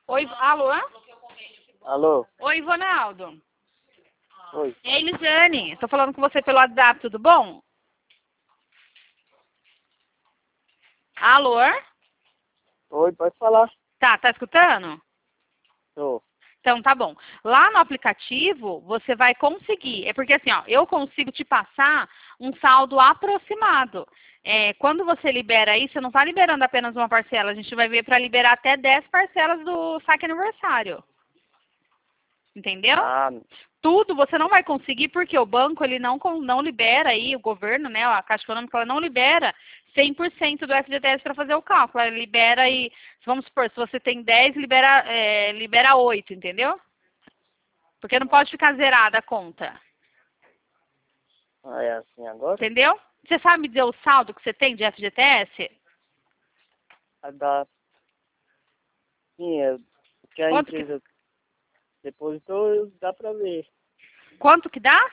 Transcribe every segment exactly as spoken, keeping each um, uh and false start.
Oi, alô? Alô? Oi, Ronaldo. Oi. Ei, Lisiane. Tô falando com você pelo WhatsApp, tudo bom? Alô? Oi, pode falar. Tá, tá escutando? Tô. Então, tá bom. Lá no aplicativo, você vai conseguir. É porque assim, ó, eu consigo te passar um saldo aproximado. É, quando você libera aí, você não está liberando apenas uma parcela. A gente vai ver para liberar até dez parcelas do saque aniversário. Entendeu? Ah, Tudo você não vai conseguir porque o banco ele não, con- não libera aí, o governo, né, a Caixa Econômica, ela não libera cem por cento do F G T S para fazer o cálculo. Ela libera aí, vamos supor, se você tem dez, libera, é, libera oito, entendeu? Porque não pode ficar zerada a conta. ah, é assim agora? Entendeu? Você sabe me dizer o saldo que você tem de F G T S? A da... Sim, é... o que a Quanto que, empresa depositou, dá pra ver. quanto que dá?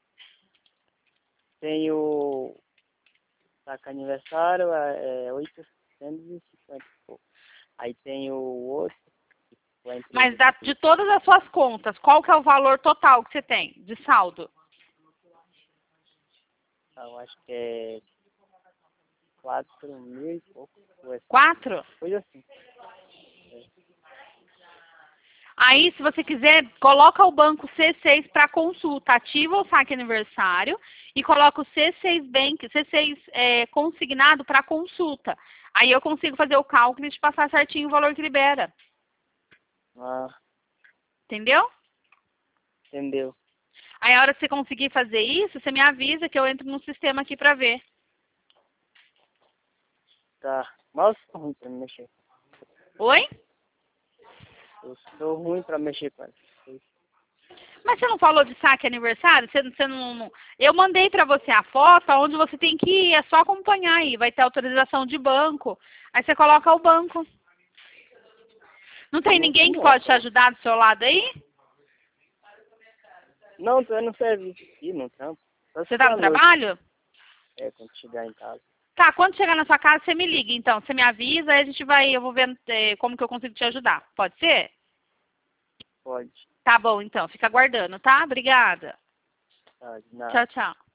Tem o saque aniversário, é oitocentos e cinquenta e pouco. Aí tem o outro, que a empresa... Mas dá de todas as suas contas, qual que é o valor total que você tem de saldo? Eu acho que é quatro mil e pouco. Coisa Quatro? coisa assim. Aí, se você quiser, coloca o banco C seis para consulta, ativa o saque aniversário e coloca o C seis Bank, C seis é, consignado para consulta. Aí eu consigo fazer o cálculo e te passar certinho o valor que libera. Ah, Entendeu? entendeu. Aí a hora que você conseguir fazer isso, você me avisa que eu entro no sistema aqui para ver. Tá. Mas eu sou ruim pra mexer. Oi? Eu sou ruim pra mexer com ela. Mas você não falou de saque aniversário? Você, você não, não- Eu mandei para você a foto onde você tem que ir, é só acompanhar aí. Vai ter autorização de banco. Aí você coloca o banco. Não tem Não ninguém que conheço. pode te ajudar do seu lado aí? Não, tô no serviço aqui, no trampo. Só se Você for tá à no noite. trabalho? É, quando chegar em casa. Tá, quando chegar na sua casa, você me liga, então. Você me avisa, aí a gente vai, eu vou ver eh, como que eu consigo te ajudar. Pode ser? Pode. Tá bom, então. Fica aguardando, tá? Obrigada. Tá, de nada. Tchau, tchau.